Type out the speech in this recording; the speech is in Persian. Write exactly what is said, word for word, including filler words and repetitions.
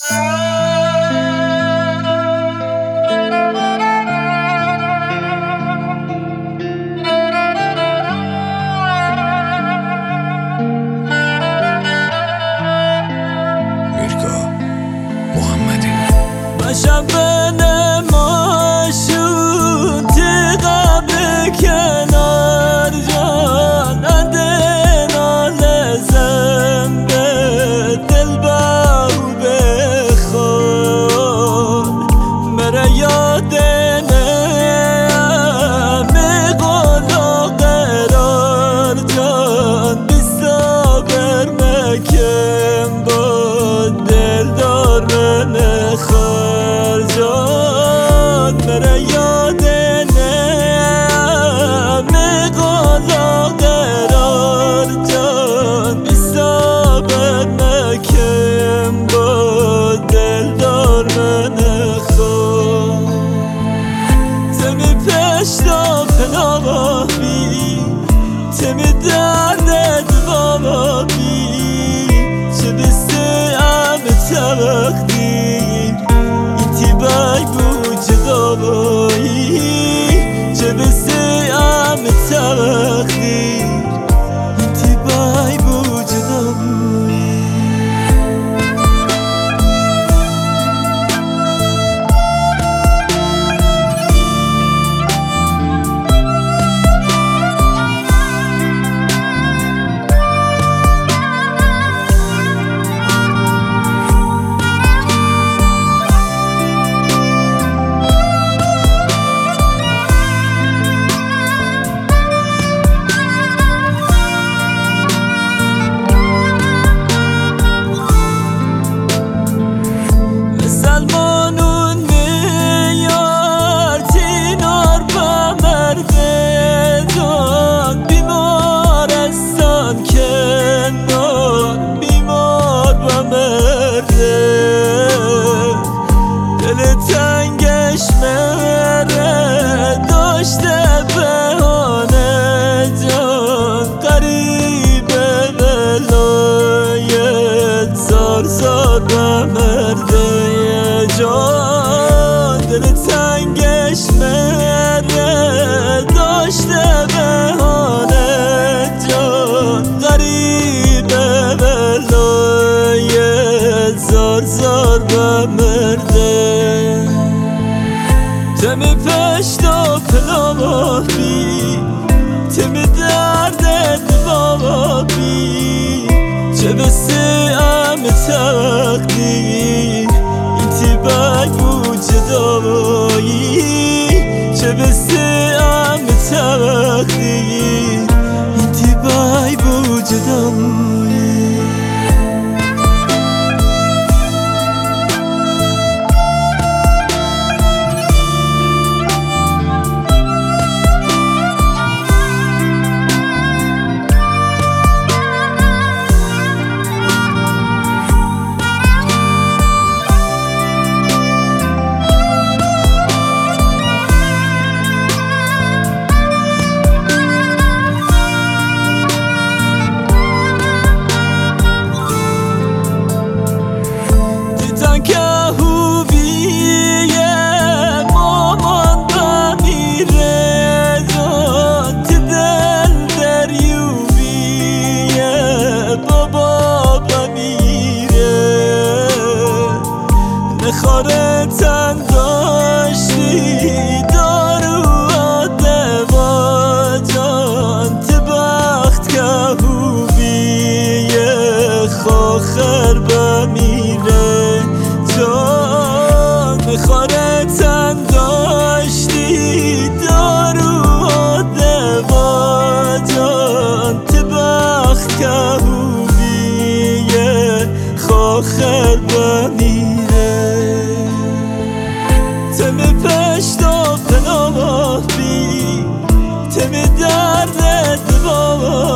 باشم بین ماشون تیغم کنار جان اندنا لزم به دل باو بخور مرا یاد نمی قلو قرار جان بیستا برمکم با دل دار من خور جان مرا یاد نمی قلو قرار جان بیستا برمکم با دل دار من خور تمی پشتا پناه بی تمی درد بابا بی چه بسته ام تقدیر ایتی بای بو جدایی چه بسته ام تقدیر ایتی بای بو جدایی سلمانون میار تینار با مرده جان بیمارستان کنار بیمار با مرده دل تنگش مره داشته بهانه جان قریبه ولایت زار زار با مرده جان دل تنگش مره داشته بهانه جان غریبه ولایت زار زار با مرده تمی پشت و پناه بی تمی درد بابا بی چه بسته ام تقدیر ایتی بای بو جدایی چه بسته ام تقدیر ایتی بای بو جدایی که خوبیه مامان بمیره جان تی دل دریوبیه بابا بمیره نخاره تن داشتی دارو دوا جان تی بخت که خوبیه خاخر بمیره جان میخواره تن داشتی دارو دوا جان تی بخت که خوبیه خاخر بمیره تمی پشت و پناه بی تمی درد بابا